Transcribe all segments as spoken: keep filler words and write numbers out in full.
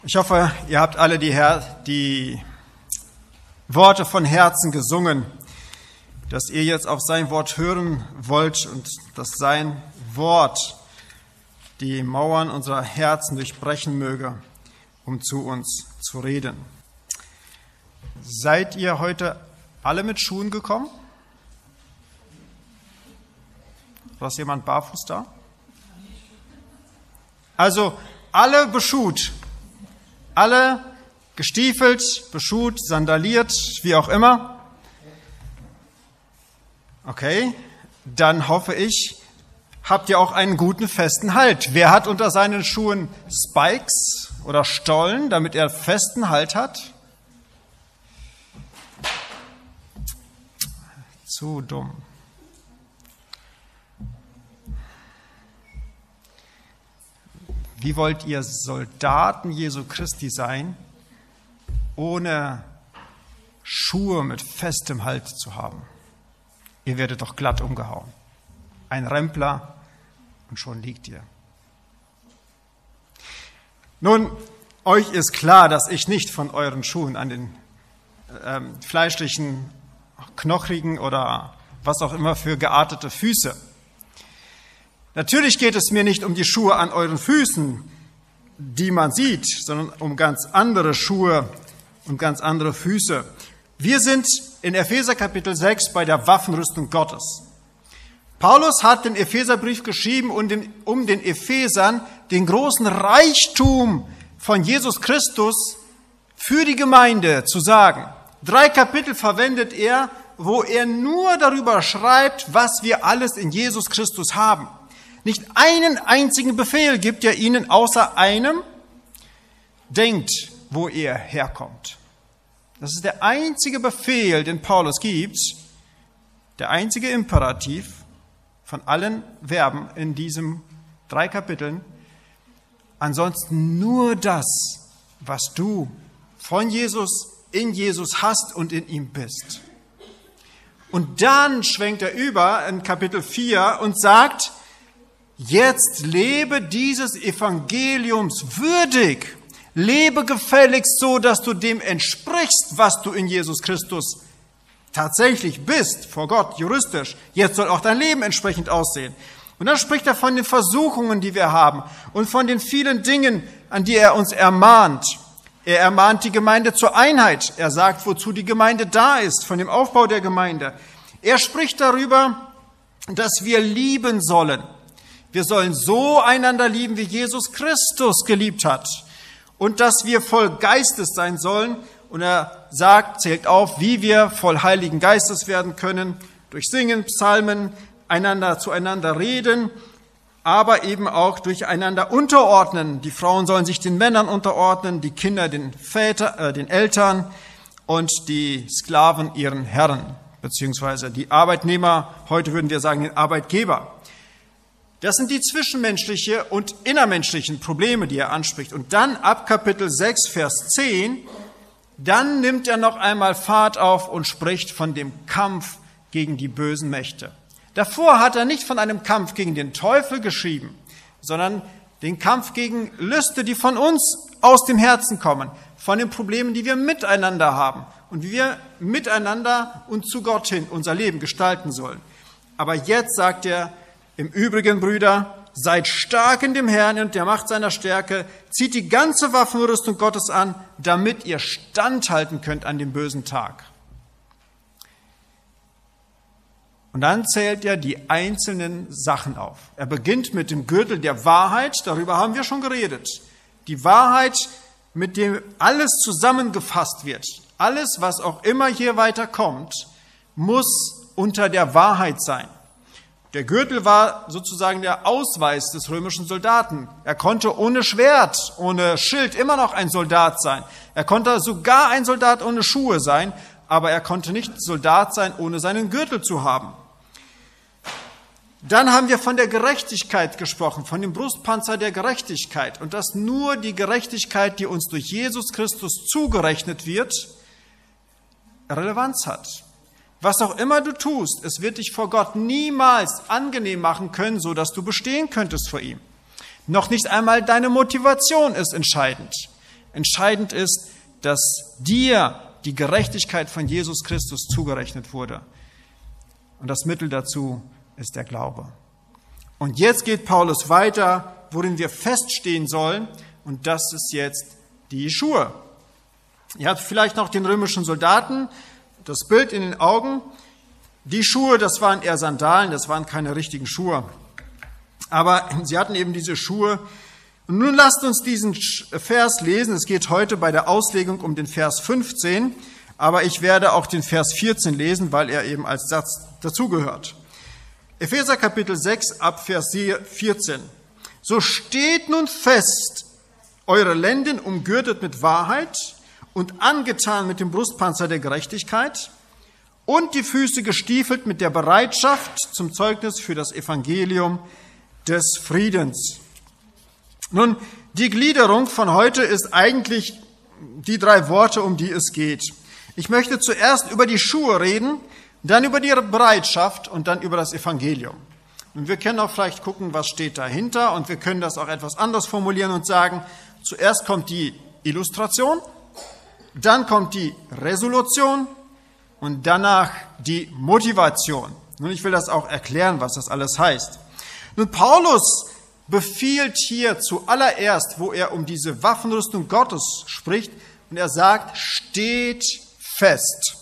Ich hoffe, ihr habt alle die, Her- die Worte von Herzen gesungen, dass ihr jetzt auf sein Wort hören wollt und dass sein Wort die Mauern unserer Herzen durchbrechen möge, um zu uns zu reden. Seid ihr heute alle mit Schuhen gekommen? Oder ist jemand barfuß da? Also alle beschuht. Alle gestiefelt, beschuht, sandaliert, wie auch immer. Okay, dann hoffe ich, habt ihr auch einen guten, festen Halt. Wer hat unter seinen Schuhen Spikes oder Stollen, damit er festen Halt hat? Zu dumm. Wie wollt ihr Soldaten Jesu Christi sein, ohne Schuhe mit festem Halt zu haben? Ihr werdet doch glatt umgehauen. Ein Rempler und schon liegt ihr. Nun, euch ist klar, dass ich nicht von euren Schuhen an den ähm, fleischlichen, knochigen oder was auch immer für geartete Füße. Natürlich geht es mir nicht um die Schuhe an euren Füßen, die man sieht, sondern um ganz andere Schuhe und ganz andere Füße. Wir sind in Epheser Kapitel sechs bei der Waffenrüstung Gottes. Paulus hat den Epheserbrief geschrieben, um den, um den Ephesern den großen Reichtum von Jesus Christus für die Gemeinde zu sagen. Drei Kapitel verwendet er, wo er nur darüber schreibt, was wir alles in Jesus Christus haben. Nicht einen einzigen Befehl gibt er ihnen, außer einem: denkt, wo ihr herkommt. Das ist der einzige Befehl, den Paulus gibt, der einzige Imperativ von allen Verben in diesen drei Kapiteln. Ansonsten nur das, was du von Jesus, in Jesus hast und in ihm bist. Und dann schwenkt er über in Kapitel vier und sagt: Jetzt lebe dieses Evangeliums würdig. Lebe gefälligst so, dass du dem entsprichst, was du in Jesus Christus tatsächlich bist, vor Gott, juristisch. Jetzt soll auch dein Leben entsprechend aussehen. Und dann spricht er von den Versuchungen, die wir haben und von den vielen Dingen, an die er uns ermahnt. Er ermahnt die Gemeinde zur Einheit. Er sagt, wozu die Gemeinde da ist, von dem Aufbau der Gemeinde. Er spricht darüber, dass wir lieben sollen. Wir sollen so einander lieben, wie Jesus Christus geliebt hat. Und dass wir voll Geistes sein sollen. Und er sagt, zählt auf, wie wir voll Heiligen Geistes werden können. Durch Singen, Psalmen, einander zueinander reden, aber eben auch durch einander unterordnen. Die Frauen sollen sich den Männern unterordnen, die Kinder den Vätern, äh, den Eltern und die Sklaven ihren Herren, beziehungsweise die Arbeitnehmer, heute würden wir sagen den Arbeitgeber. Das sind die zwischenmenschlichen und innermenschlichen Probleme, die er anspricht. Und dann ab Kapitel sechs, Vers zehn, dann nimmt er noch einmal Fahrt auf und spricht von dem Kampf gegen die bösen Mächte. Davor hat er nicht von einem Kampf gegen den Teufel geschrieben, sondern den Kampf gegen Lüste, die von uns aus dem Herzen kommen, von den Problemen, die wir miteinander haben und wie wir miteinander und zu Gott hin unser Leben gestalten sollen. Aber jetzt sagt er: Im Übrigen, Brüder, seid stark in dem Herrn und der Macht seiner Stärke, zieht die ganze Waffenrüstung Gottes an, damit ihr standhalten könnt an dem bösen Tag. Und dann zählt er die einzelnen Sachen auf. Er beginnt mit dem Gürtel der Wahrheit, darüber haben wir schon geredet. Die Wahrheit, mit dem alles zusammengefasst wird. Alles, was auch immer hier weiterkommt, muss unter der Wahrheit sein. Der Gürtel war sozusagen der Ausweis des römischen Soldaten. Er konnte ohne Schwert, ohne Schild immer noch ein Soldat sein. Er konnte sogar ein Soldat ohne Schuhe sein, aber er konnte nicht Soldat sein, ohne seinen Gürtel zu haben. Dann haben wir von der Gerechtigkeit gesprochen, von dem Brustpanzer der Gerechtigkeit. Und dass nur die Gerechtigkeit, die uns durch Jesus Christus zugerechnet wird, Relevanz hat. Was auch immer du tust, es wird dich vor Gott niemals angenehm machen können, so dass du bestehen könntest vor ihm. Noch nicht einmal deine Motivation ist entscheidend. Entscheidend ist, dass dir die Gerechtigkeit von Jesus Christus zugerechnet wurde. Und das Mittel dazu ist der Glaube. Und jetzt geht Paulus weiter, worin wir feststehen sollen, und das ist jetzt die Schuhe. Ihr habt vielleicht noch den römischen Soldaten, das Bild in den Augen. Die Schuhe, das waren eher Sandalen, das waren keine richtigen Schuhe. Aber sie hatten eben diese Schuhe. Und nun lasst uns diesen Vers lesen. Es geht heute bei der Auslegung um den Vers fünfzehn, aber ich werde auch den Vers vierzehn lesen, weil er eben als Satz dazugehört. Epheser Kapitel sechs ab Vers vierzehn. So steht nun fest, eure Lenden umgürtet mit Wahrheit und angetan mit dem Brustpanzer der Gerechtigkeit und die Füße gestiefelt mit der Bereitschaft zum Zeugnis für das Evangelium des Friedens. Nun, die Gliederung von heute ist eigentlich die drei Worte, um die es geht. Ich möchte zuerst über die Schuhe reden, dann über die Bereitschaft und dann über das Evangelium. Und wir können auch vielleicht gucken, was steht dahinter, und wir können das auch etwas anders formulieren und sagen, zuerst kommt die Illustration, dann kommt die Resolution und danach die Motivation. Nun, ich will das auch erklären, was das alles heißt. Nun, Paulus befiehlt hier zuallererst, wo er um diese Waffenrüstung Gottes spricht, und er sagt, steht fest.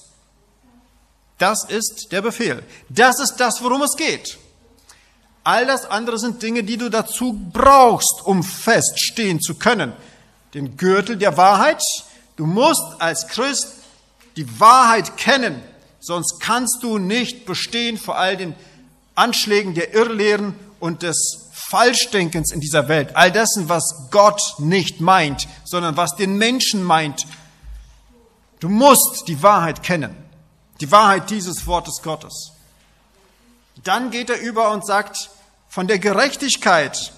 Das ist der Befehl. Das ist das, worum es geht. All das andere sind Dinge, die du dazu brauchst, um feststehen zu können. Den Gürtel der Wahrheit. Du musst als Christ die Wahrheit kennen, sonst kannst du nicht bestehen vor all den Anschlägen der Irrlehren und des Falschdenkens in dieser Welt. All dessen, was Gott nicht meint, sondern was den Menschen meint. Du musst die Wahrheit kennen. Die Wahrheit dieses Wortes Gottes. Dann geht er über und sagt, von der Gerechtigkeit,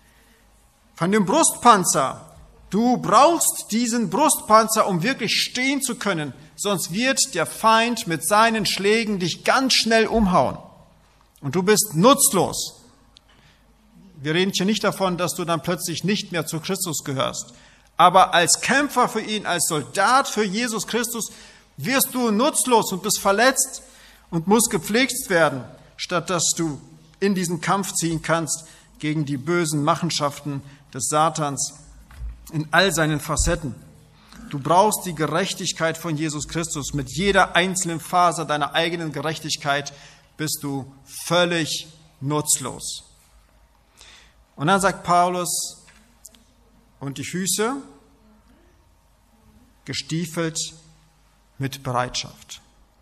von dem Brustpanzer. Du brauchst diesen Brustpanzer, um wirklich stehen zu können, sonst wird der Feind mit seinen Schlägen dich ganz schnell umhauen. Und du bist nutzlos. Wir reden hier nicht davon, dass du dann plötzlich nicht mehr zu Christus gehörst. Aber als Kämpfer für ihn, als Soldat für Jesus Christus, wirst du nutzlos und bist verletzt und musst gepflegt werden, statt dass du in diesen Kampf ziehen kannst gegen die bösen Machenschaften des Satans in all seinen Facetten. Du brauchst die Gerechtigkeit von Jesus Christus. Mit jeder einzelnen Faser deiner eigenen Gerechtigkeit bist du völlig nutzlos. Und dann sagt Paulus, und die Füße gestiefelt mit Bereitschaft.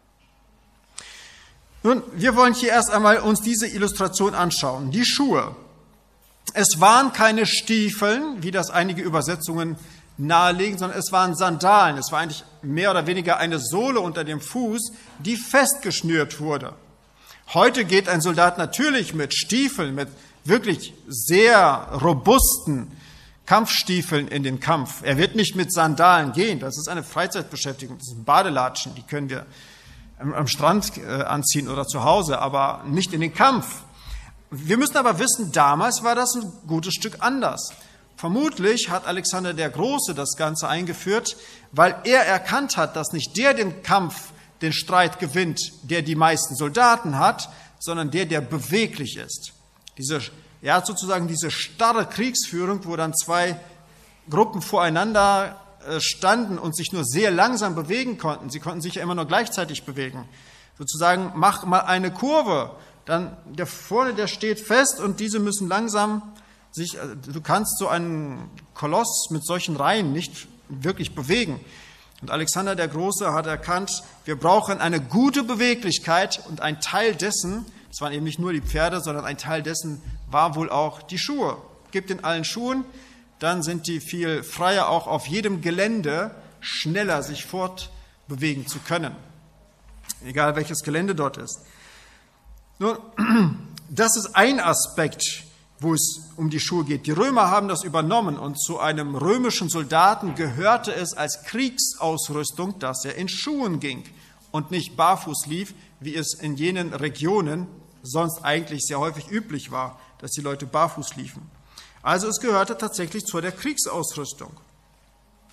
Nun, wir wollen hier erst einmal uns diese Illustration anschauen. Die Schuhe. Es waren keine Stiefeln, wie das einige Übersetzungen nahelegen, sondern es waren Sandalen. Es war eigentlich mehr oder weniger eine Sohle unter dem Fuß, die festgeschnürt wurde. Heute geht ein Soldat natürlich mit Stiefeln, mit wirklich sehr robusten Kampfstiefeln in den Kampf. Er wird nicht mit Sandalen gehen. Das ist eine Freizeitbeschäftigung. Das sind Badelatschen, die können wir am Strand anziehen oder zu Hause, aber nicht in den Kampf. Wir müssen aber wissen, damals war das ein gutes Stück anders. Vermutlich hat Alexander der Große das Ganze eingeführt, weil er erkannt hat, dass nicht der den Kampf, den Streit gewinnt, der die meisten Soldaten hat, sondern der, der beweglich ist. Diese, er hat sozusagen diese starre Kriegsführung, wo dann zwei Gruppen voreinander standen und sich nur sehr langsam bewegen konnten. Sie konnten sich ja immer nur gleichzeitig bewegen. Sozusagen, mach mal eine Kurve, dann der vorne, der steht fest und diese müssen langsam sich, du kannst so einen Koloss mit solchen Reihen nicht wirklich bewegen. Und Alexander der Große hat erkannt, wir brauchen eine gute Beweglichkeit und ein Teil dessen, das waren eben nicht nur die Pferde, sondern ein Teil dessen war wohl auch die Schuhe. Gibt in allen Schuhen, dann sind die viel freier, auch auf jedem Gelände schneller sich fortbewegen zu können. Egal welches Gelände dort ist. Nun, das ist ein Aspekt, wo es um die Schuhe geht. Die Römer haben das übernommen und zu einem römischen Soldaten gehörte es als Kriegsausrüstung, dass er in Schuhen ging und nicht barfuß lief, wie es in jenen Regionen sonst eigentlich sehr häufig üblich war, dass die Leute barfuß liefen. Also es gehörte tatsächlich zu der Kriegsausrüstung.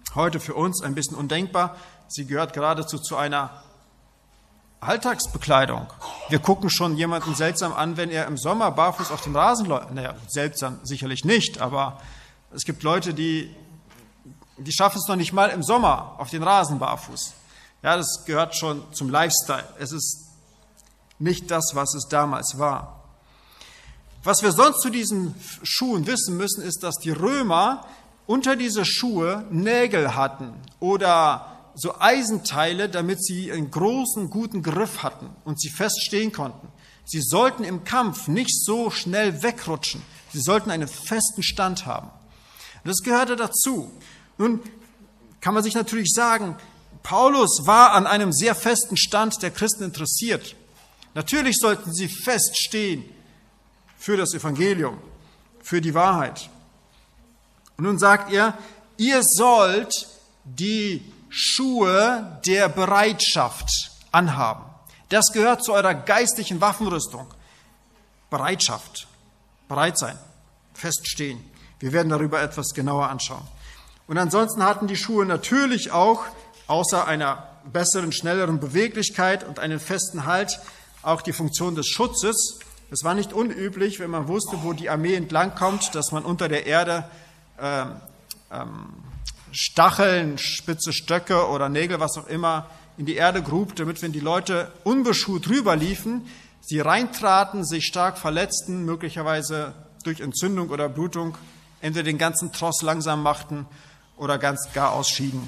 Heute für uns ein bisschen undenkbar. Sie gehört geradezu zu einer Alltagsbekleidung. Wir gucken schon jemanden seltsam an, wenn er im Sommer barfuß auf dem Rasen läuft. Naja, seltsam sicherlich nicht, aber es gibt Leute, die, die schaffen es noch nicht mal im Sommer auf den Rasen barfuß. Ja, das gehört schon zum Lifestyle. Es ist nicht das, was es damals war. Was wir sonst zu diesen Schuhen wissen müssen, ist, dass die Römer unter diese Schuhe Nägel hatten oder so Eisenteile, damit sie einen großen, guten Griff hatten und sie fest stehen konnten. Sie sollten im Kampf nicht so schnell wegrutschen. Sie sollten einen festen Stand haben. Und das gehörte dazu. Nun kann man sich natürlich sagen, Paulus war an einem sehr festen Stand der Christen interessiert. Natürlich sollten sie fest stehen für das Evangelium, für die Wahrheit. Und nun sagt er, ihr sollt die Schuhe der Bereitschaft anhaben. Das gehört zu eurer geistlichen Waffenrüstung. Bereitschaft, bereit sein, feststehen. Wir werden darüber etwas genauer anschauen. Und ansonsten hatten die Schuhe natürlich auch, außer einer besseren, schnelleren Beweglichkeit und einen festen Halt, auch die Funktion des Schutzes. Es war nicht unüblich, wenn man wusste, wo die Armee entlang kommt, dass man unter der Erde ähm, ähm, Stacheln, spitze Stöcke oder Nägel, was auch immer, in die Erde grub, damit, wenn die Leute unbeschuht rüberliefen, sie reintraten, sich stark verletzten, möglicherweise durch Entzündung oder Blutung, entweder den ganzen Tross langsam machten oder ganz gar ausschieden.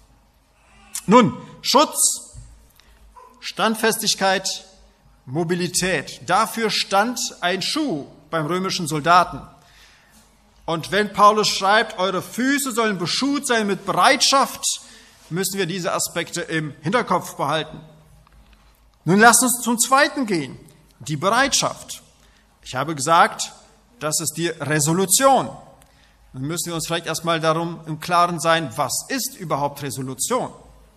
Nun, Schutz, Standfestigkeit, Mobilität. Dafür stand ein Schuh beim römischen Soldaten. Und wenn Paulus schreibt, eure Füße sollen beschut sein mit Bereitschaft, müssen wir diese Aspekte im Hinterkopf behalten. Nun lasst uns zum Zweiten gehen, die Bereitschaft. Ich habe gesagt, das ist die Resolution. Nun müssen wir uns vielleicht erstmal darum im Klaren sein, was ist überhaupt Resolution?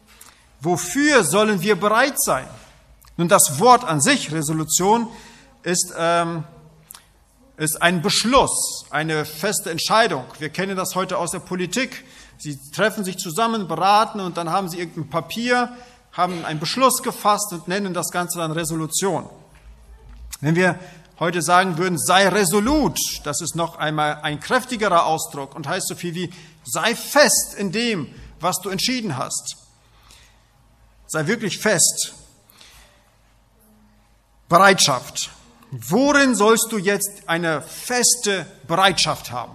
Wofür sollen wir bereit sein? Nun, das Wort an sich, Resolution, ist, ähm, ist ein Beschluss, eine feste Entscheidung. Wir kennen das heute aus der Politik. Sie treffen sich zusammen, beraten und dann haben sie irgendein Papier, haben einen Beschluss gefasst und nennen das Ganze dann Resolution. Wenn wir heute sagen würden, sei resolut, das ist noch einmal ein kräftigerer Ausdruck und heißt so viel wie, sei fest in dem, was du entschieden hast. Sei wirklich fest. Bereitschaft. Worin sollst du jetzt eine feste Bereitschaft haben?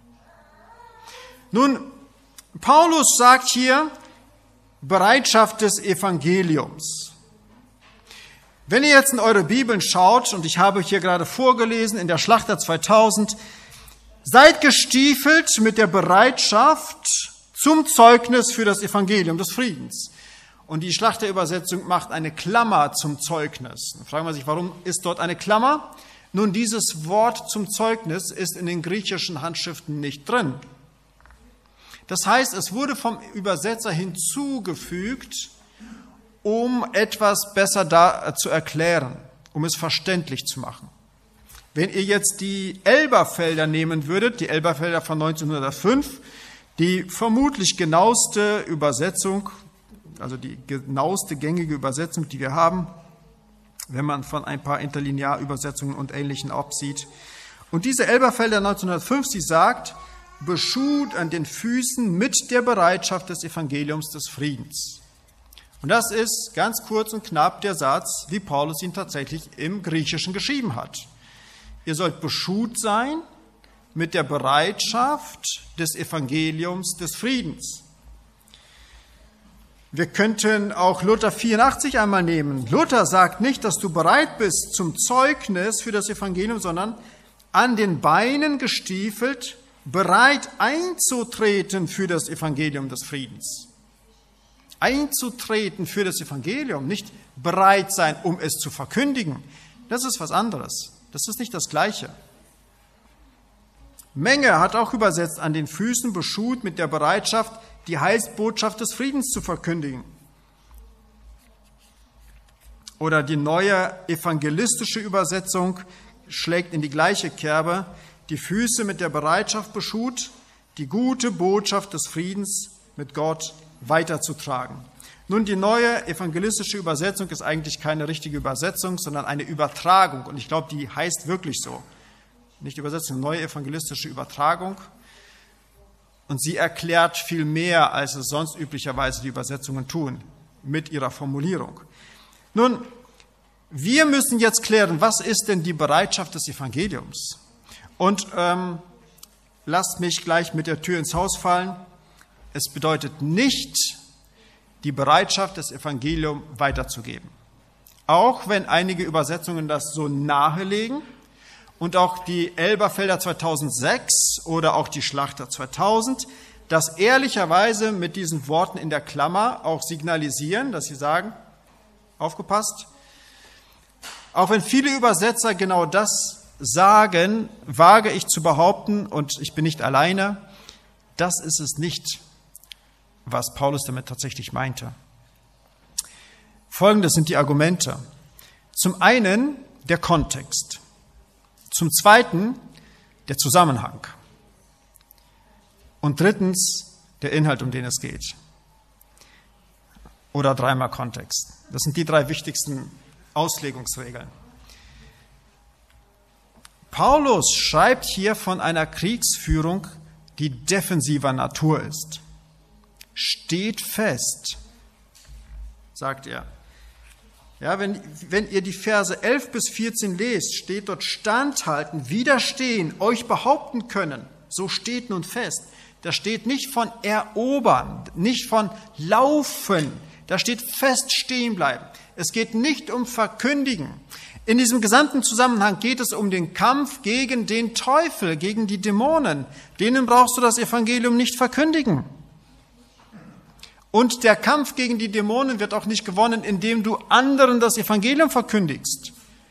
Nun, Paulus sagt hier Bereitschaft des Evangeliums. Wenn ihr jetzt in eure Bibeln schaut, und ich habe hier gerade vorgelesen in der Schlachter zweitausend, seid gestiefelt mit der Bereitschaft zum Zeugnis für das Evangelium des Friedens. Und die Schlachterübersetzung macht eine Klammer zum Zeugnis. Dann fragen wir sich, warum ist dort eine Klammer? Nun, dieses Wort zum Zeugnis ist in den griechischen Handschriften nicht drin. Das heißt, es wurde vom Übersetzer hinzugefügt, um etwas besser da zu erklären, um es verständlich zu machen. Wenn ihr jetzt die Elberfelder nehmen würdet, die Elberfelder von neunzehnhundertfünf, die vermutlich genaueste Übersetzung, also die genaueste gängige Übersetzung, die wir haben, wenn man von ein paar Interlinearübersetzungen und Ähnlichem absieht. Und diese Elberfelder neunzehnhundertfünf, sie sagt, beschut an den Füßen mit der Bereitschaft des Evangeliums des Friedens. Und das ist ganz kurz und knapp der Satz, wie Paulus ihn tatsächlich im Griechischen geschrieben hat. Ihr sollt beschut sein mit der Bereitschaft des Evangeliums des Friedens. Wir könnten auch Luther vierundachtzig einmal nehmen. Luther sagt nicht, dass du bereit bist zum Zeugnis für das Evangelium, sondern an den Beinen gestiefelt, bereit einzutreten für das Evangelium des Friedens. Einzutreten für das Evangelium, nicht bereit sein, um es zu verkündigen. Das ist was anderes. Das ist nicht das Gleiche. Menge hat auch übersetzt, an den Füßen beschut mit der Bereitschaft, die Heilsbotschaft des Friedens zu verkündigen. Oder die neue evangelistische Übersetzung schlägt in die gleiche Kerbe, die Füße mit der Bereitschaft beschut, die gute Botschaft des Friedens mit Gott weiterzutragen. Nun, die neue evangelistische Übersetzung ist eigentlich keine richtige Übersetzung, sondern eine Übertragung. Und ich glaube, die heißt wirklich so. Nicht Übersetzung, neue evangelistische Übertragung. Und sie erklärt viel mehr, als es sonst üblicherweise die Übersetzungen tun, mit ihrer Formulierung. Nun, wir müssen jetzt klären, was ist denn die Bereitschaft des Evangeliums? Und ähm, lasst mich gleich mit der Tür ins Haus fallen. Es bedeutet nicht, die Bereitschaft, das Evangelium weiterzugeben. Auch wenn einige Übersetzungen das so nahelegen und auch die Elberfelder zweitausendsechs oder auch die Schlachter zweitausend, das ehrlicherweise mit diesen Worten in der Klammer auch signalisieren, dass sie sagen, aufgepasst, auch wenn viele Übersetzer genau das sagen, wage ich zu behaupten, und ich bin nicht alleine, das ist es nicht, was Paulus damit tatsächlich meinte. Folgendes sind die Argumente. Zum einen der Kontext. Zum zweiten der Zusammenhang. Und drittens der Inhalt, um den es geht. Oder dreimal Kontext. Das sind die drei wichtigsten Auslegungsregeln. Paulus schreibt hier von einer Kriegsführung, die defensiver Natur ist. Steht fest, sagt er. Ja, wenn, wenn ihr die Verse elf bis vierzehn lest, steht dort standhalten, widerstehen, euch behaupten können. So steht nun fest. Da steht nicht von erobern, nicht von laufen. Da steht fest stehen bleiben. Es geht nicht um verkündigen. In diesem gesamten Zusammenhang geht es um den Kampf gegen den Teufel, gegen die Dämonen. Denen brauchst du das Evangelium nicht verkündigen. Und der Kampf gegen die Dämonen wird auch nicht gewonnen, indem du anderen das Evangelium verkündigst.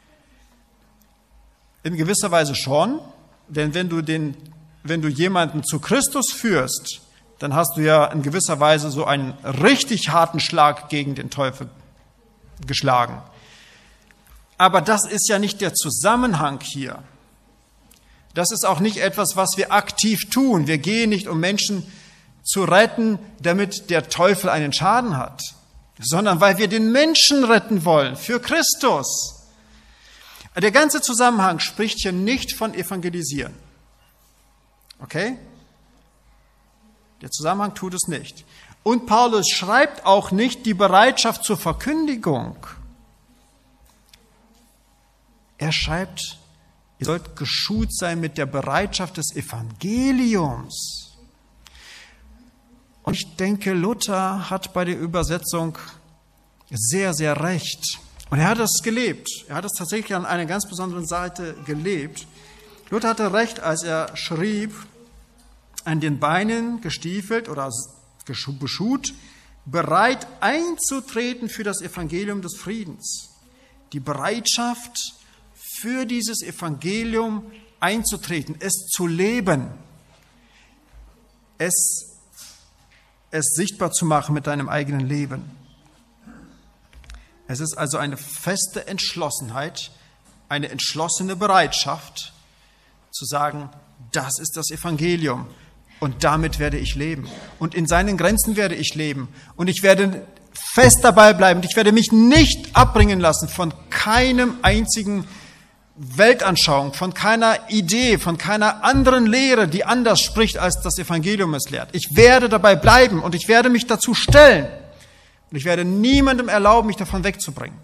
In gewisser Weise schon, denn wenn du, den, wenn du jemanden zu Christus führst, dann hast du ja in gewisser Weise so einen richtig harten Schlag gegen den Teufel geschlagen. Aber das ist ja nicht der Zusammenhang hier. Das ist auch nicht etwas, was wir aktiv tun. Wir gehen nicht, um Menschen zu retten, damit der Teufel einen Schaden hat, sondern weil wir den Menschen retten wollen, für Christus. Der ganze Zusammenhang spricht hier nicht von Evangelisieren. Okay? Der Zusammenhang tut es nicht. Und Paulus schreibt auch nicht die Bereitschaft zur Verkündigung. Er schreibt, ihr sollt geschult sein mit der Bereitschaft des Evangeliums. Und ich denke, Luther hat bei der Übersetzung sehr, sehr recht. Und er hat es gelebt. Er hat es tatsächlich an einer ganz besonderen Seite gelebt. Luther hatte recht, als er schrieb, an den Beinen gestiefelt oder beschuht, bereit einzutreten für das Evangelium des Friedens. Die Bereitschaft, für dieses Evangelium einzutreten, es zu leben, es es sichtbar zu machen mit deinem eigenen Leben. Es ist also eine feste Entschlossenheit, eine entschlossene Bereitschaft, zu sagen, das ist das Evangelium und damit werde ich leben. Und in seinen Grenzen werde ich leben. Und ich werde fest dabei bleiben. Und ich werde mich nicht abbringen lassen von keinem einzigen Weltanschauung, von keiner Idee, von keiner anderen Lehre, die anders spricht, als das Evangelium es lehrt. Ich werde dabei bleiben und ich werde mich dazu stellen. Und ich werde niemandem erlauben, mich davon wegzubringen.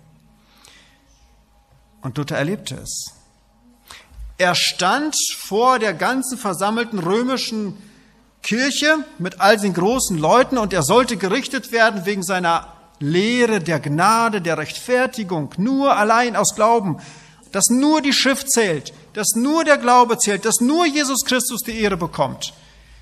Und Luther erlebte es. Er stand vor der ganzen versammelten römischen Kirche mit all den großen Leuten und er sollte gerichtet werden wegen seiner Lehre der Gnade, der Rechtfertigung, nur allein aus Glauben, dass nur die Schrift zählt, dass nur der Glaube zählt, dass nur Jesus Christus die Ehre bekommt.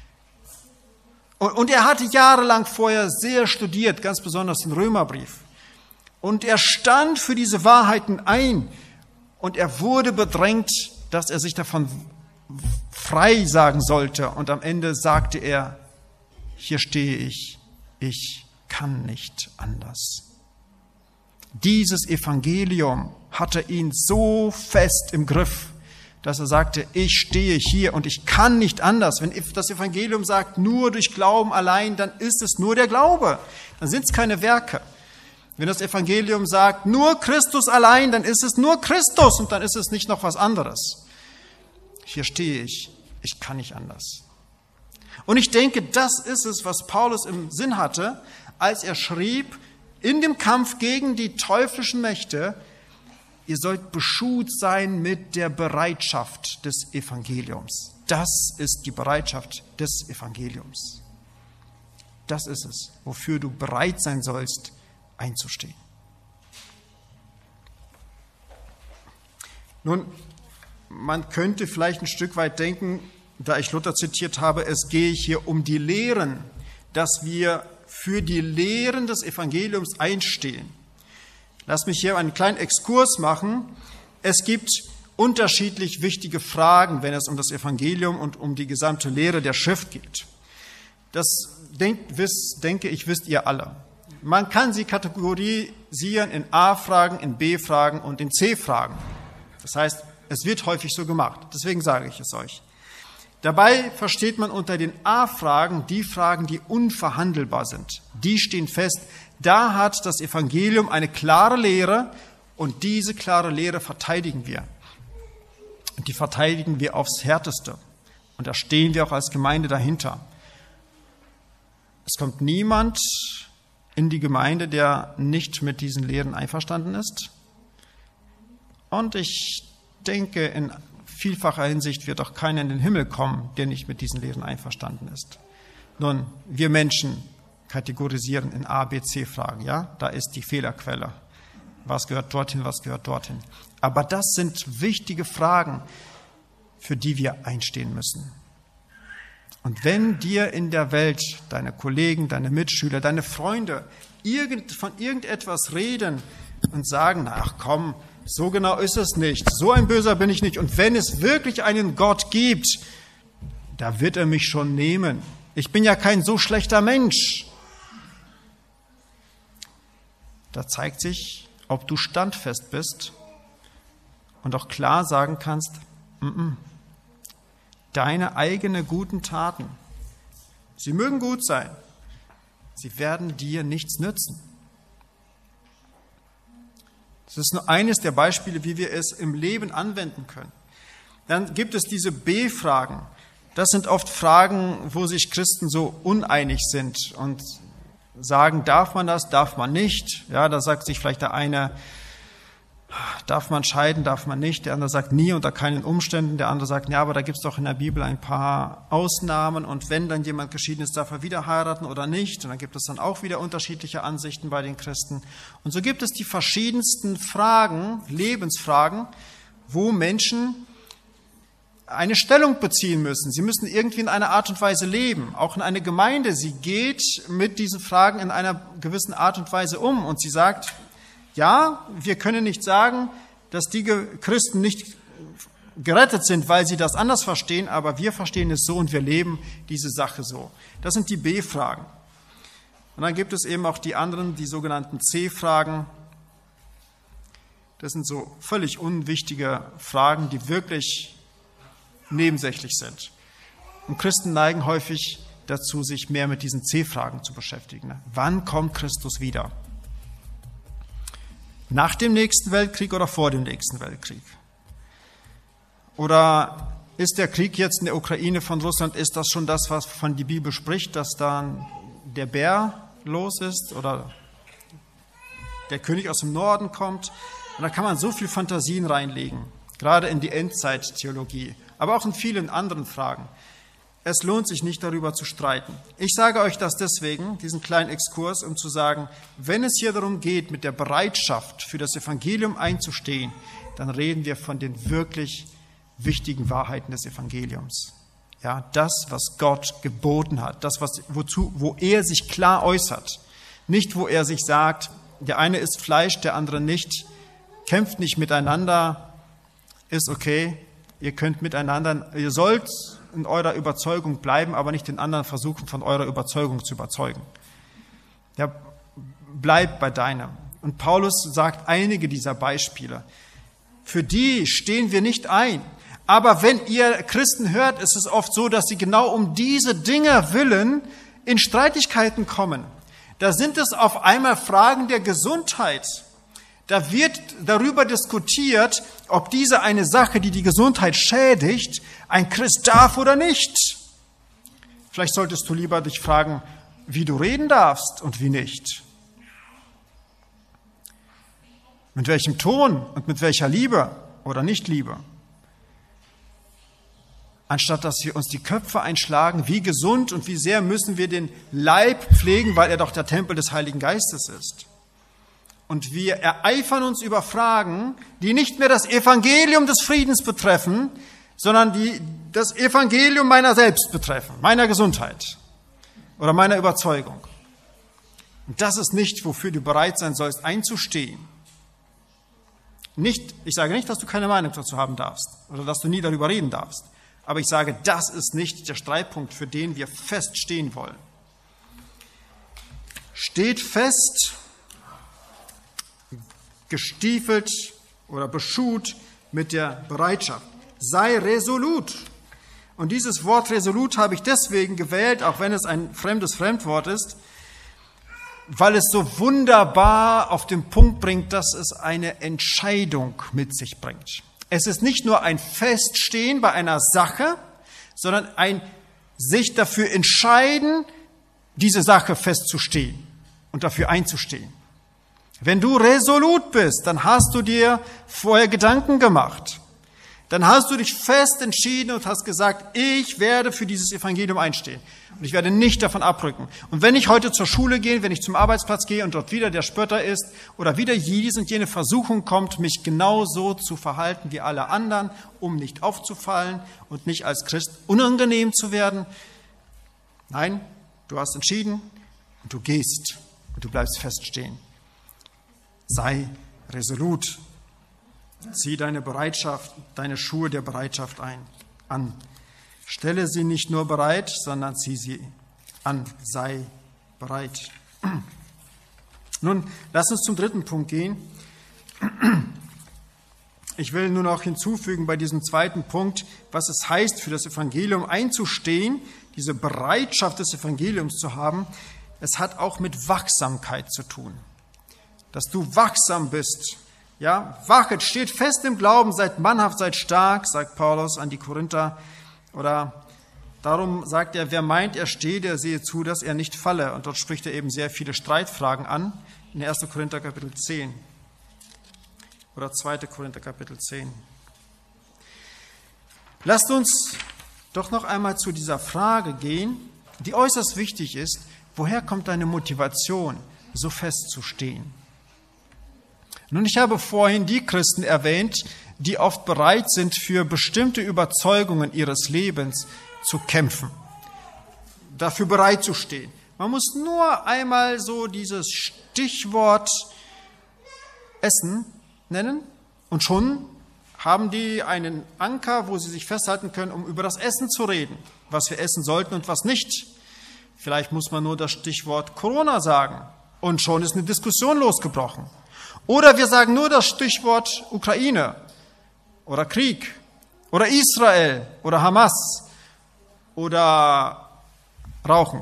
Und er hatte jahrelang vorher sehr studiert, ganz besonders den Römerbrief. Und er stand für diese Wahrheiten ein und er wurde bedrängt, dass er sich davon frei sagen sollte. Und am Ende sagte er, hier stehe ich, ich kann nicht anders. Dieses Evangelium hatte ihn so fest im Griff, dass er sagte, ich stehe hier und ich kann nicht anders. Wenn das Evangelium sagt, nur durch Glauben allein, dann ist es nur der Glaube. Dann sind es keine Werke. Wenn das Evangelium sagt, nur Christus allein, dann ist es nur Christus und dann ist es nicht noch was anderes. Hier stehe ich, ich kann nicht anders. Und ich denke, das ist es, was Paulus im Sinn hatte, als er schrieb, in dem Kampf gegen die teuflischen Mächte, ihr sollt beschut sein mit der Bereitschaft des Evangeliums. Das ist die Bereitschaft des Evangeliums. Das ist es, wofür du bereit sein sollst, einzustehen. Nun, man könnte vielleicht ein Stück weit denken, da ich Luther zitiert habe, es gehe hier um die Lehren, dass wir für die Lehren des Evangeliums einstehen. Lass mich hier einen kleinen Exkurs machen. Es gibt unterschiedlich wichtige Fragen, wenn es um das Evangelium und um die gesamte Lehre der Schrift geht. Das denkt, wisst, denke ich, wisst ihr alle. Man kann sie kategorisieren in A-Fragen, in B-Fragen und in C-Fragen. Das heißt, es wird häufig so gemacht. Deswegen sage ich es euch. Dabei versteht man unter den A-Fragen die Fragen, die unverhandelbar sind. Die stehen fest. Da hat das Evangelium eine klare Lehre und diese klare Lehre verteidigen wir. Und die verteidigen wir aufs Härteste. Und da stehen wir auch als Gemeinde dahinter. Es kommt niemand in die Gemeinde, der nicht mit diesen Lehren einverstanden ist. Und ich denke, in vielfacher Hinsicht wird auch keiner in den Himmel kommen, der nicht mit diesen Lehren einverstanden ist. Nun, wir Menschen kategorisieren in A, B, C-Fragen, ja? Da ist die Fehlerquelle. Was gehört dorthin, was gehört dorthin? Aber das sind wichtige Fragen, für die wir einstehen müssen. Und wenn dir in der Welt deine Kollegen, deine Mitschüler, deine Freunde irgend, von irgendetwas reden und sagen, ach komm, so genau ist es nicht, so ein Böser bin ich nicht. Und wenn es wirklich einen Gott gibt, da wird er mich schon nehmen. Ich bin ja kein so schlechter Mensch. Da zeigt sich, ob du standfest bist und auch klar sagen kannst, m-m, deine eigenen guten Taten, sie mögen gut sein, sie werden dir nichts nützen. Das ist nur eines der Beispiele, wie wir es im Leben anwenden können. Dann gibt es diese B-Fragen. Das sind oft Fragen, wo sich Christen so uneinig sind und sagen, darf man das, darf man nicht. Ja, da sagt sich vielleicht der eine, darf man scheiden, darf man nicht. Der andere sagt, nie unter keinen Umständen. Der andere sagt, ja, aber da gibt es doch in der Bibel ein paar Ausnahmen. Und wenn dann jemand geschieden ist, darf er wieder heiraten oder nicht. Und dann gibt es dann auch wieder unterschiedliche Ansichten bei den Christen. Und so gibt es die verschiedensten Fragen, Lebensfragen, wo Menschen eine Stellung beziehen müssen. Sie müssen irgendwie in einer Art und Weise leben. Auch in einer Gemeinde. Sie geht mit diesen Fragen in einer gewissen Art und Weise um. Und sie sagt, ja, wir können nicht sagen, dass die Christen nicht gerettet sind, weil sie das anders verstehen, aber wir verstehen es so und wir leben diese Sache so. Das sind die B-Fragen. Und dann gibt es eben auch die anderen, die sogenannten C-Fragen. Das sind so völlig unwichtige Fragen, die wirklich nebensächlich sind. Und Christen neigen häufig dazu, sich mehr mit diesen C-Fragen zu beschäftigen. Wann kommt Christus wieder? Nach dem nächsten Weltkrieg oder vor dem nächsten Weltkrieg? Oder ist der Krieg jetzt in der Ukraine von Russland, ist das schon das, was von die Bibel spricht, dass dann der Bär los ist oder der König aus dem Norden kommt? Und da kann man so viel Fantasien reinlegen, gerade in die Endzeittheologie, aber auch in vielen anderen Fragen. Es lohnt sich nicht, darüber zu streiten. Ich sage euch das deswegen, diesen kleinen Exkurs, um zu sagen, wenn es hier darum geht, mit der Bereitschaft für das Evangelium einzustehen, dann reden wir von den wirklich wichtigen Wahrheiten des Evangeliums. Ja, das, was Gott geboten hat, das, was, wozu, wo er sich klar äußert. Nicht, wo er sich sagt, der eine isst Fleisch, der andere nicht, kämpft nicht miteinander, ist okay, ihr könnt miteinander, ihr sollt in eurer Überzeugung bleiben, aber nicht den anderen versuchen, von eurer Überzeugung zu überzeugen. Ja, bleib bei deinem. Und Paulus sagt einige dieser Beispiele. Für die stehen wir nicht ein. Aber wenn ihr Christen hört, ist es oft so, dass sie genau um diese Dinge willen in Streitigkeiten kommen. Da sind es auf einmal Fragen der Gesundheit. Da wird darüber diskutiert, ob diese eine Sache, die die Gesundheit schädigt, ein Christ darf oder nicht. Vielleicht solltest du lieber dich fragen, wie du reden darfst und wie nicht. Mit welchem Ton und mit welcher Liebe oder Nicht-Liebe. Anstatt dass wir uns die Köpfe einschlagen, wie gesund und wie sehr müssen wir den Leib pflegen, weil er doch der Tempel des Heiligen Geistes ist. Und wir ereifern uns über Fragen, die nicht mehr das Evangelium des Friedens betreffen, sondern die das Evangelium meiner selbst betreffen, meiner Gesundheit oder meiner Überzeugung. Und das ist nicht, wofür du bereit sein sollst, einzustehen. Nicht, ich sage nicht, dass du keine Meinung dazu haben darfst oder dass du nie darüber reden darfst. Aber ich sage, das ist nicht der Streitpunkt, für den wir feststehen wollen. Steht fest, gestiefelt oder beschuht mit der Bereitschaft. Sei resolut. Und dieses Wort resolut habe ich deswegen gewählt, auch wenn es ein fremdes Fremdwort ist, weil es so wunderbar auf den Punkt bringt, dass es eine Entscheidung mit sich bringt. Es ist nicht nur ein Feststehen bei einer Sache, sondern ein sich dafür entscheiden, diese Sache festzustehen und dafür einzustehen. Wenn du resolut bist, dann hast du dir vorher Gedanken gemacht. Dann hast du dich fest entschieden und hast gesagt, ich werde für dieses Evangelium einstehen. Und ich werde nicht davon abrücken. Und wenn ich heute zur Schule gehe, wenn ich zum Arbeitsplatz gehe und dort wieder der Spötter ist oder wieder dies und jene Versuchung kommt, mich genauso zu verhalten wie alle anderen, um nicht aufzufallen und nicht als Christ unangenehm zu werden. Nein, du hast entschieden und du gehst und du bleibst feststehen. Sei resolut. Zieh deine Bereitschaft, deine Schuhe der Bereitschaft ein, an. Stelle sie nicht nur bereit, sondern zieh sie an. Sei bereit. Nun, lass uns zum dritten Punkt gehen. Ich will nur noch hinzufügen bei diesem zweiten Punkt, was es heißt, für das Evangelium einzustehen, diese Bereitschaft des Evangeliums zu haben. Es hat auch mit Wachsamkeit zu tun. Dass du wachsam bist. Ja, wachet, steht fest im Glauben, seid mannhaft, seid stark, sagt Paulus an die Korinther. Oder darum sagt er, wer meint, er stehe, der sehe zu, dass er nicht falle. Und dort spricht er eben sehr viele Streitfragen an, in erster Korinther Kapitel zehn. Oder zweiter Korinther Kapitel zehn. Lasst uns doch noch einmal zu dieser Frage gehen, die äußerst wichtig ist. Woher kommt deine Motivation, so festzustehen? Nun, ich habe vorhin die Christen erwähnt, die oft bereit sind, für bestimmte Überzeugungen ihres Lebens zu kämpfen, dafür bereit zu stehen. Man muss nur einmal so dieses Stichwort Essen nennen und schon haben die einen Anker, wo sie sich festhalten können, um über das Essen zu reden, was wir essen sollten und was nicht. Vielleicht muss man nur das Stichwort Corona sagen und schon ist eine Diskussion losgebrochen. Oder wir sagen nur das Stichwort Ukraine oder Krieg oder Israel oder Hamas oder Rauchen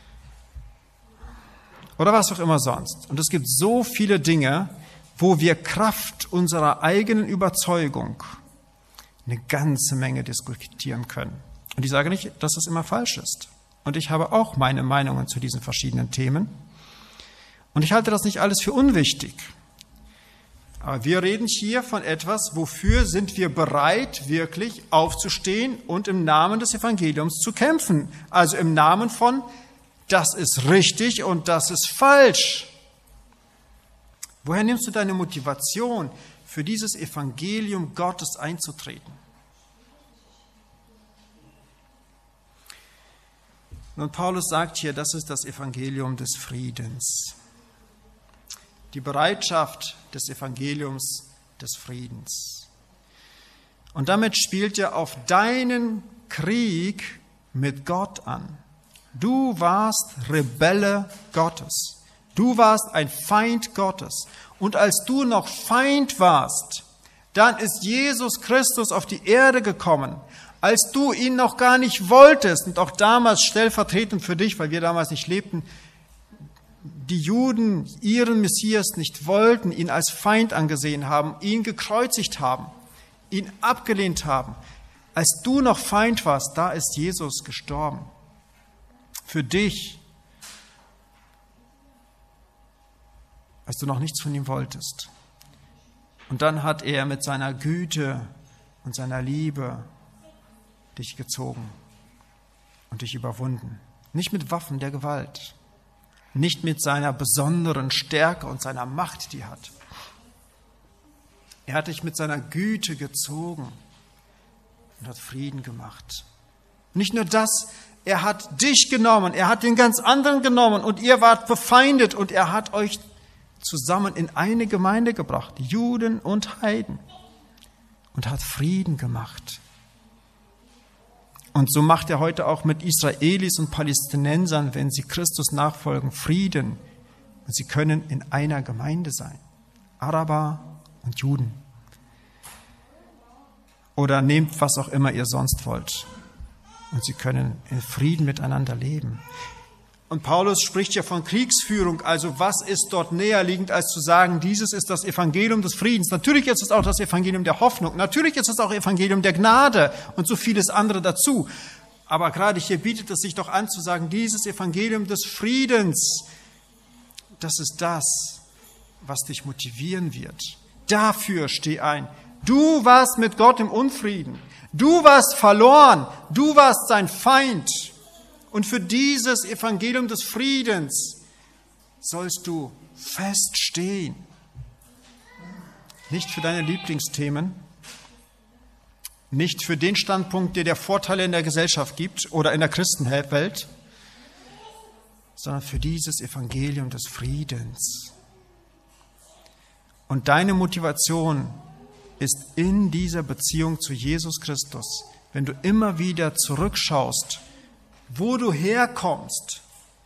oder was auch immer sonst. Und es gibt so viele Dinge, wo wir Kraft unserer eigenen Überzeugung eine ganze Menge diskutieren können. Und ich sage nicht, dass das immer falsch ist. Und ich habe auch meine Meinungen zu diesen verschiedenen Themen. Und ich halte das nicht alles für unwichtig. Aber wir reden hier von etwas, wofür sind wir bereit, wirklich aufzustehen und im Namen des Evangeliums zu kämpfen. Also im Namen von, das ist richtig und das ist falsch. Woher nimmst du deine Motivation, für dieses Evangelium Gottes einzutreten? Nun, Paulus sagt hier, das ist das Evangelium des Friedens. Die Bereitschaft des Evangeliums des Friedens. Und damit spielt er auf deinen Krieg mit Gott an. Du warst Rebelle Gottes. Du warst ein Feind Gottes. Und als du noch Feind warst, Dann ist Jesus Christus auf die Erde gekommen, als du ihn noch gar nicht wolltest und auch damals stellvertretend für dich, weil wir damals nicht lebten, die Juden ihren Messias nicht wollten, ihn als Feind angesehen haben, ihn gekreuzigt haben, ihn abgelehnt haben. Als du noch Feind warst, da ist Jesus gestorben. Für dich, als du noch nichts von ihm wolltest. Und dann hat er mit seiner Güte und seiner Liebe dich gezogen und dich überwunden. Nicht mit Waffen der Gewalt, nicht mit seiner besonderen Stärke und seiner Macht, die er hat. Er hat dich mit seiner Güte gezogen und hat Frieden gemacht. Nicht nur das, er hat dich genommen, er hat den ganz anderen genommen und ihr wart befeindet und er hat euch zusammen in eine Gemeinde gebracht, Juden und Heiden, und hat Frieden gemacht. Und so macht er heute auch mit Israelis und Palästinensern, wenn sie Christus nachfolgen, Frieden. Und sie können in einer Gemeinde sein, Araber und Juden. Oder nehmt, was auch immer ihr sonst wollt. Und sie können in Frieden miteinander leben. Und Paulus spricht ja von Kriegsführung, also was ist dort näher liegend, als zu sagen, dieses ist das Evangelium des Friedens. Natürlich ist es auch das Evangelium der Hoffnung, natürlich ist es auch Evangelium der Gnade und so vieles andere dazu. Aber gerade hier bietet es sich doch an zu sagen, dieses Evangelium des Friedens, das ist das, was dich motivieren wird. Dafür steh ein. Du warst mit Gott im Unfrieden, du warst verloren, du warst sein Feind. Und für dieses Evangelium des Friedens sollst du feststehen. Nicht für deine Lieblingsthemen, nicht für den Standpunkt, der dir Vorteile in der Gesellschaft gibt oder in der Christenwelt, sondern für dieses Evangelium des Friedens. Und deine Motivation ist in dieser Beziehung zu Jesus Christus, wenn du immer wieder zurückschaust, wo du herkommst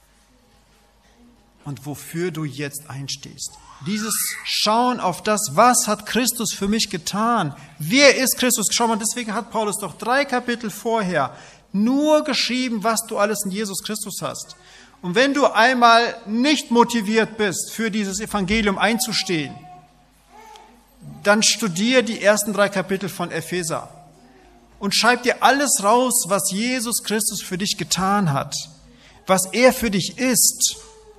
und wofür du jetzt einstehst. Dieses Schauen auf das, was hat Christus für mich getan? Wer ist Christus? Schau mal, deswegen hat Paulus doch drei Kapitel vorher nur geschrieben, was du alles in Jesus Christus hast. Und wenn du einmal nicht motiviert bist, für dieses Evangelium einzustehen, dann studier die ersten drei Kapitel von Epheser. Und schreib dir alles raus, was Jesus Christus für dich getan hat, was er für dich ist.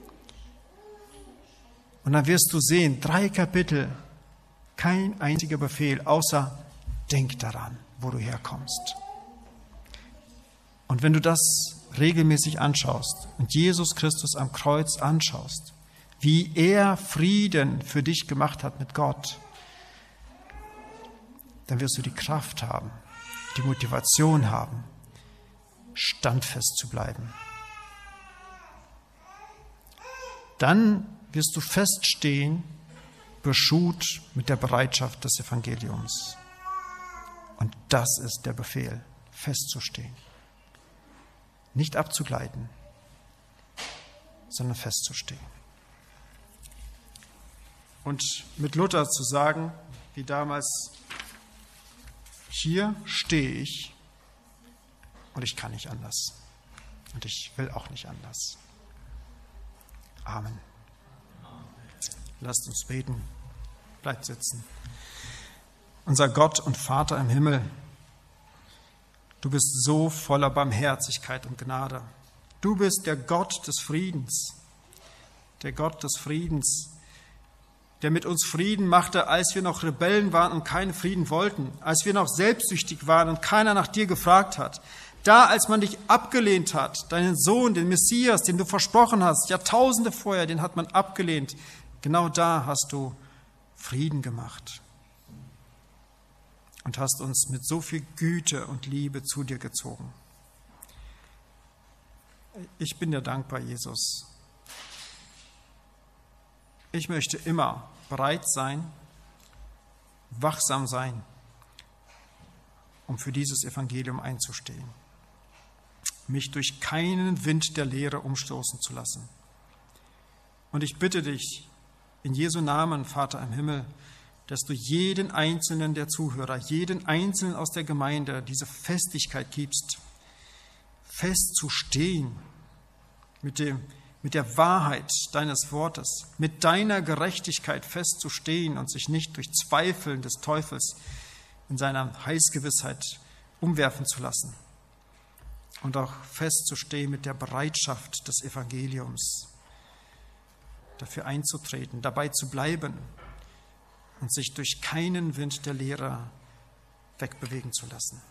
Und dann wirst du sehen, drei Kapitel, kein einziger Befehl, außer denk daran, wo du herkommst. Und wenn du das regelmäßig anschaust und Jesus Christus am Kreuz anschaust, wie er Frieden für dich gemacht hat mit Gott, dann wirst du die Kraft haben, die Motivation haben, standfest zu bleiben. Dann wirst du feststehen, beschut mit der Bereitschaft des Evangeliums. Und das ist der Befehl, festzustehen. Nicht abzugleiten, sondern festzustehen. Und mit Luther zu sagen, wie damals, hier stehe ich und ich kann nicht anders. Und ich will auch nicht anders. Amen. Lasst uns beten. Bleibt sitzen. Unser Gott und Vater im Himmel, du bist so voller Barmherzigkeit und Gnade. Du bist der Gott des Friedens. Der Gott des Friedens, der mit uns Frieden machte, als wir noch Rebellen waren und keinen Frieden wollten, als wir noch selbstsüchtig waren und keiner nach dir gefragt hat. Da, als man dich abgelehnt hat, deinen Sohn, den Messias, den du versprochen hast, Jahrtausende vorher, den hat man abgelehnt. Genau da hast du Frieden gemacht und hast uns mit so viel Güte und Liebe zu dir gezogen. Ich bin dir dankbar, Jesus. Ich möchte immer bereit sein, wachsam sein, um für dieses Evangelium einzustehen, mich durch keinen Wind der Lehre umstoßen zu lassen. Und ich bitte dich in Jesu Namen, Vater im Himmel, dass du jeden einzelnen der Zuhörer, jeden einzelnen aus der Gemeinde diese Festigkeit gibst, fest zu stehen mit dem, mit der Wahrheit deines Wortes, mit deiner Gerechtigkeit festzustehen und sich nicht durch Zweifeln des Teufels in seiner Heilsgewissheit umwerfen zu lassen. Und auch festzustehen mit der Bereitschaft des Evangeliums, dafür einzutreten, dabei zu bleiben und sich durch keinen Wind der Lehre wegbewegen zu lassen.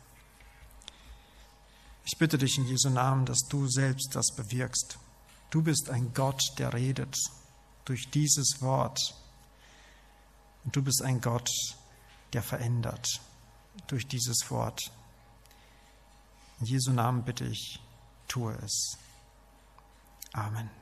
Ich bitte dich in Jesu Namen, dass du selbst das bewirkst. Du bist ein Gott, der redet durch dieses Wort. Und du bist ein Gott, der verändert durch dieses Wort. In Jesu Namen bitte ich, tue es. Amen.